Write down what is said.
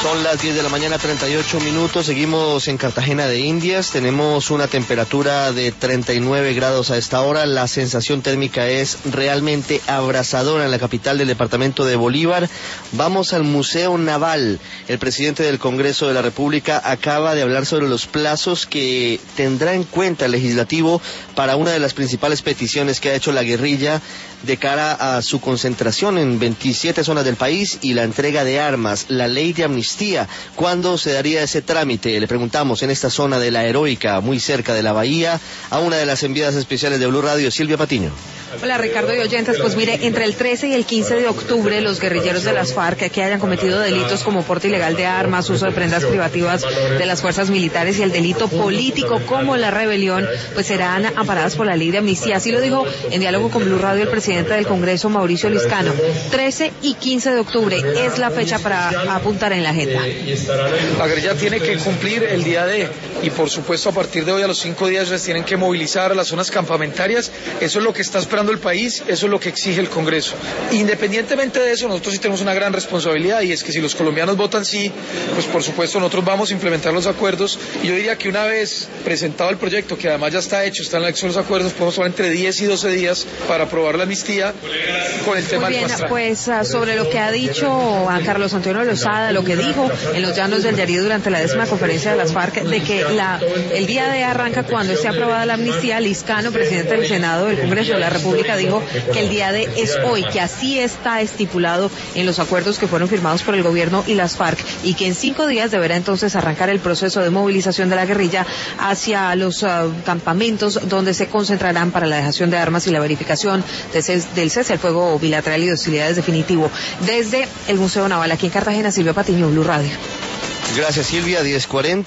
Son las 10 de la mañana, 38 minutos. Seguimos en Cartagena de Indias. Tenemos una temperatura de 39 grados a esta hora. La sensación térmica es realmente abrasadora en la capital del departamento de Bolívar. Vamos al Museo Naval. El presidente del Congreso de la República acaba de hablar sobre los plazos que tendrá en cuenta el legislativo para una de las principales peticiones que ha hecho la guerrilla de cara a su concentración en 27 zonas del país y la entrega de armas, la ley de amnistía. ¿Cuándo se daría ese trámite? Le preguntamos en esta zona de la Heroica, muy cerca de la bahía, a una de las enviadas especiales de Blue Radio, Silvia Patiño. Hola Ricardo y oyentes, pues mire, entre el 13 y el 15 de octubre los guerrilleros de las FARC que hayan cometido delitos como porte ilegal de armas, uso de prendas privativas de las fuerzas militares y el delito político como la rebelión, pues serán amparadas por la ley de amnistía. Así lo dijo en diálogo con Blue Radio el presidente del Congreso, Mauricio Liscano. 13 y 15 de octubre es la fecha para apuntar en la agenda. La guerrilla tiene que cumplir el día D y por supuesto a partir de hoy a los 5 días les tienen que movilizar a las zonas campamentarias. Eso es lo que está esperando el país, eso es lo que exige el Congreso. Independientemente de eso, nosotros sí tenemos una gran responsabilidad y es que si los colombianos votan sí, pues por supuesto nosotros vamos a implementar los acuerdos y yo diría que una vez presentado el proyecto, que además ya está hecho, están en los acuerdos, podemos hablar entre 10 y 12 días para aprobar la amnistía con el tema del fast track. Pues sobre lo que ha dicho a Carlos Antonio Lozada, lo que dijo en los llanos del Yarí durante la 10ª conferencia de las FARC, de que el día de arranca cuando esté aprobada la amnistía. Liscano, presidente del Senado del Congreso de la República, dijo que el día de es hoy, que así está estipulado en los acuerdos que fueron firmados por el gobierno y las FARC, y que en 5 días deberá entonces arrancar el proceso de movilización de la guerrilla hacia los campamentos donde se concentrarán para la dejación de armas y la verificación del cese al fuego bilateral y de hostilidades definitivo. Desde el Museo Naval aquí en Cartagena, Silvia Patiño, Blue Radio. Gracias Silvia, 10:40.